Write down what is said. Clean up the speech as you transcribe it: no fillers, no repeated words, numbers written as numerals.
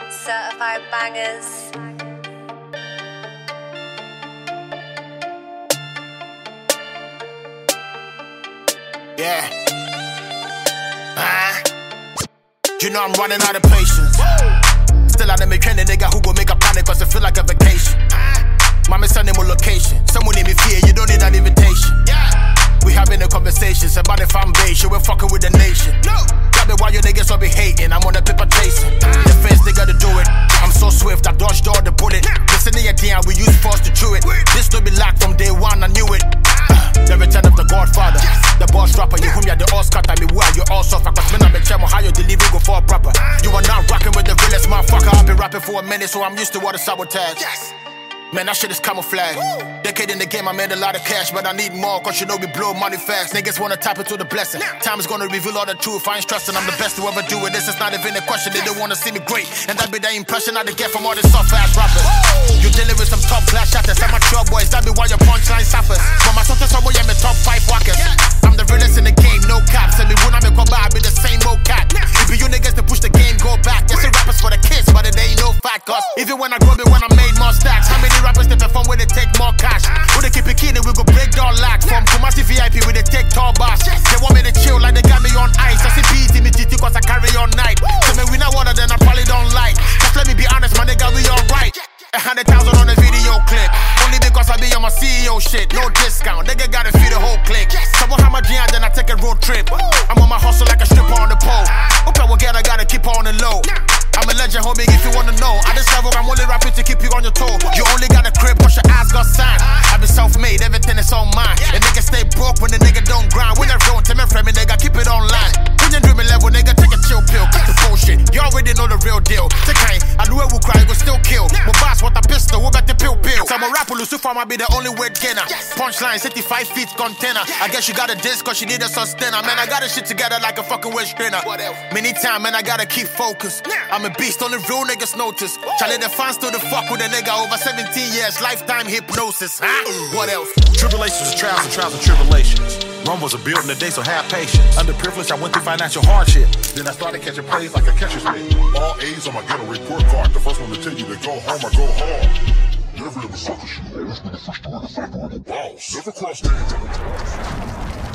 Certified bangers. Yeah. You know I'm running out of patience. Still out of me training, nigga who go make a panic cause it feel like a vacation. Mama sending more location. Someone need me fear, you don't need an invitation. We having a conversations about if I'm base, you ain't fucking with the nation. Grab it while your niggas all be hating, I'm on the paper chasing. The first nigga to do it. I'm so swift, I dodged all the bullet. Listen to your DM, we use force to chew it. This don't be locked from day one, I knew it. The return of the Godfather, the boss rapper, you whom you the Oscar, I mean, why you all suffer? Cause when I'm a chemo, how you deliver go for a proper. You are not rocking with the realest motherfucker. I've been rapping for a minute, so I'm used to all the sabotage. Man, that shit is camouflage. Decade in the game, I made a lot of cash, but I need more, cause you know we blow money fast. Niggas wanna tap into the blessing. Time is gonna reveal all the truth. I ain't stressing, I'm the best to ever do it. This is not even a question, they don't wanna see me great. And that be the impression I get from all these soft ass rappers. You dealing with some top class shatters. I'm a true boys, that be why your punchline suffers. From my son to someone, yeah, me top 5 walkers. I'm the realest in the game, no cap. Send me when I make a bar, I be the same old cat. It be you niggas to push the game, go back. Yes, it rappers for the kids, but it ain't no fact. Cause even when I grow it, when I made more stacks, how many rappers they perform where they take more cash? When they keep it keen, we go break down lack. From Kumasi VIP, we they take tall bars. They want me to chill like they got me on ice. I see BT, me GT cause I carry all night. So me we not one of them, I probably don't like. Just let me be honest, my nigga, we alright. 100,000 on the video clip. Only because I be on my CEO shit. No discount, nigga gotta feed the whole clique. Someone have my G then I take a road trip. I'm on my hustle like a stripper on the pole. Hope I will get, I gotta keep on the low. I'm a legend, homie, if you wanna know. At this level, I'm only rapping to keep you on your toe. You only got a crib, cause your ass got signed. I be self-made, everything is all mine. And niggas stay broke when the nigga don't grind. When they're real, Tim and Fleming, nigga, keep it online. When you're dreaming level, nigga, take a chill pill. Cut the bullshit, you already know the real deal. Take I knew it would cry, it would still kill. My boss want a pistol, what about the pill? Some rapper, Lucifer might be the only weight gainer. Punchline, 65 feet container. I guess you got a disc cause she need a sustainer. Man, I got this shit together like a fucking wedge strainer. Many time, man, I gotta keep focused. I'm a beast, only real niggas notice. Charlie, the fans still the fuck with a nigga over 17 years. Lifetime hypnosis, huh? What else? Tribulations are trials and trials and tribulations. Rome was a building today, so have patience. Underprivileged, I went through financial hardship. Then I started catching plays like a catcher's mitt. All A's on my ghetto report card. The first one to tell you to go home or go hard. Never in the sucker shit. Always been the first to win the fight with the balls. Never cross the